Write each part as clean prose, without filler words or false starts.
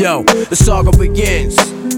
Yo, the saga begins.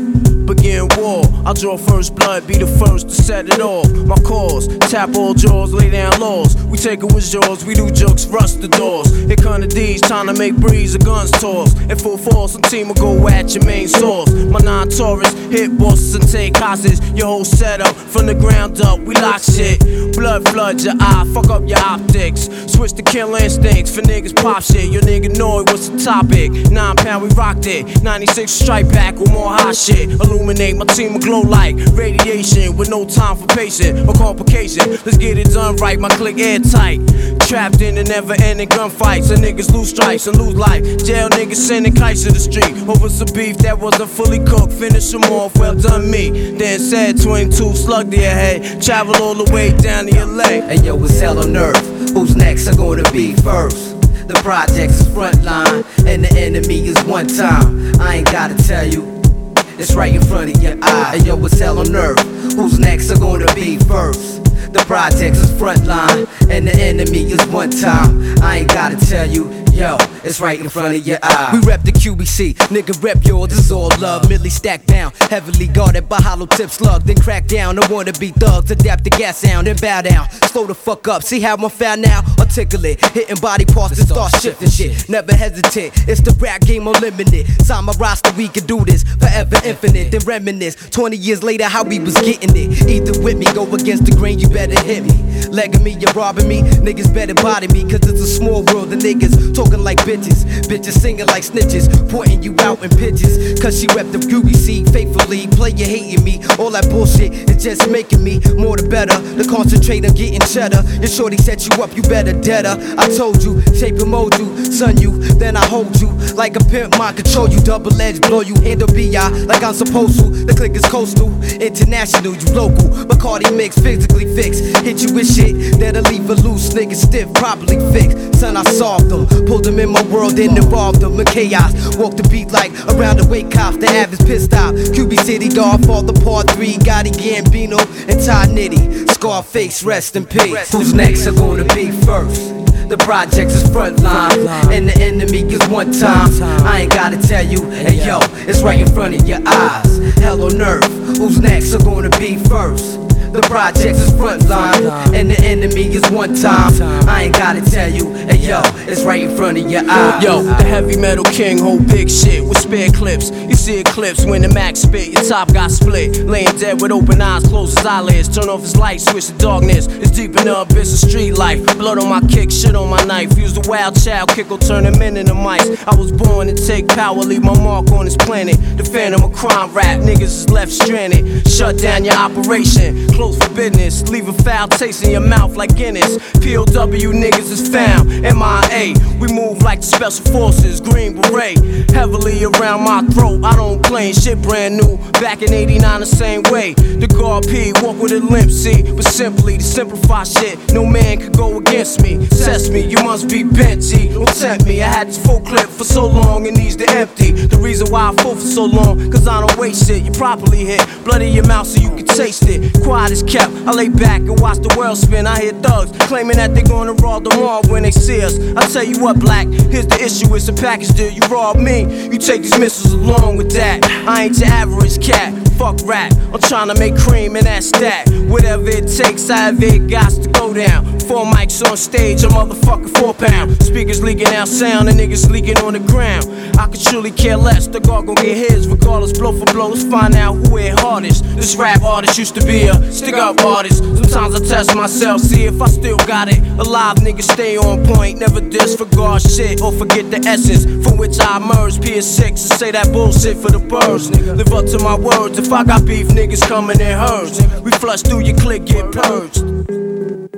Begin war, I'll draw first blood, be the first to set it off. My cause, tap all jaws, lay down laws. We take it with yours, we do jokes, rust the doors. Here come the D's, time to make breeze, the guns toss. In full force, some team will go at your main source. My non-Taurus, hit bosses and take hostage. Your whole setup, from the ground up, we lock shit. Blood floods your eye, fuck up your optics. Switch to kill instincts, for niggas pop shit. Your nigga know it, what's the topic? 9 pound, we rocked it. 96 strike back with more hot shit. Illuminate, my team will glow like radiation with no time for patience or complication. Let's get it done right, my clique airtight. Trapped in the never-ending gunfights, and niggas lose stripes and lose life. Jail niggas sending kites to the street over some beef that wasn't fully cooked. Finish them off, well done me. Then said 22 slug to your head. Travel all the way down to LA. Hey yo, it's hell on earth. Who's next are gonna be first? The projects is frontline, and the enemy is one time. I ain't gotta tell you, it's right in front of your eye. And yo, it's hell on earth. Who's next are gonna be first? The projects is frontline, and the enemy is one time. I ain't gotta tell you, yo, it's right in front of your eye. We rep the QBC, nigga rep yours, this is all love. Millie stacked down, heavily guarded by hollow tip slugs. Then crack down, I wanna be thugs. Adapt the gas sound, then bow down. Slow the fuck up, see how I'm found now? Articulate, hitting body parts to start shifting shit. Never hesitate, it's the rap game unlimited. Sign my roster, we can do this forever infinite. Then reminisce, 20 years later how we was getting it. Either with me, go against the grain, you better hit me. Legging me, you're robbing me, niggas better body me. Cause it's a small world, the niggas talking like bitches. Bitches singing like snitches, pointing you out in pitches. Cause she rep the QBC faithfully. Player hating me, all that bullshit is just making me more the better. To concentrate on getting cheddar. Your shorty set you up, you better dead her. I told you, shape and mold you, son you, then I hold you. Like a pimp, mind control you, double edge, blow you, handle BI like I'm supposed to. The click is coastal, international, you local. Bacardi mix, physically fixed. Hit you with shit that'll leave a loose nigga stiff, properly fixed. Son, I solved them, pulled them in my world and involved them in chaos. Walk the beat like around the wake cops, the average pissed off. QB City, Godfather, Part 3, Gotti Gambino, and Ty Nitty. Scarface, rest in peace. Who's next are gonna be first? The projects is frontline, and the enemy is one time. I ain't gotta tell you, hey yo, it's right in front of your eyes. Hell on earth, who's next are gonna be first? The projects is frontline, and the enemy is one time. I ain't gotta tell you, hey yo, it's right in front of your eyes. Yo, the heavy metal king hold big shit with spare clips. You see eclipse when the Mac spit, your top got split. Laying dead with open eyes, close his eyelids. Turn off his light, switch to darkness. It's deep in the abyss of street life. Blood on my kick, shit on my knife. Use the wild child kick will turn them into mice. I was born to take power, leave my mark on this planet. The phantom of crime rap, niggas is left stranded. Shut down your operation, close for business. Leave a foul taste in your mouth like Guinness. POW niggas is found, MIA. We move like the special forces, Green Beret. Heavily around my throat, I don't claim shit brand new. Back in 89 the same way. The guard P, walk with a limp, see. But simply, to simplify shit, no man could go against me. Test me, you must be bent, G. Don't tempt me, I had this full clip for so long, it needs to empty. The reason why I full for so long, cause I don't waste shit. You properly hit, blood in your mouth so you can taste it. Quiet as kept, I lay back and watch the world spin. I hear thugs claiming that they gonna rob the mall when they see us. I tell you what, black, here's the issue, it's a package deal. You rob me, you take these missiles along with that. I ain't your average cat, fuck rap. I'm trying to make cream and that's that. Whatever it takes, however it got to go down. 4 mics on stage, a motherfucking 4 pound. Speakers leaking out sound and niggas leaking on the ground. I could truly care less, the guard gon' get his regardless, blow for blow. Let's find out who hit hardest. This rap artist used to be a stick up artist. Sometimes I test myself, see if I still got it. Alive niggas stay on point, never disregard shit or forget the essence from which I emerged. PS6 and say that bullshit for the birds. Live up to my words, if I got beef, niggas coming in herds. We flush through your clique, get purged.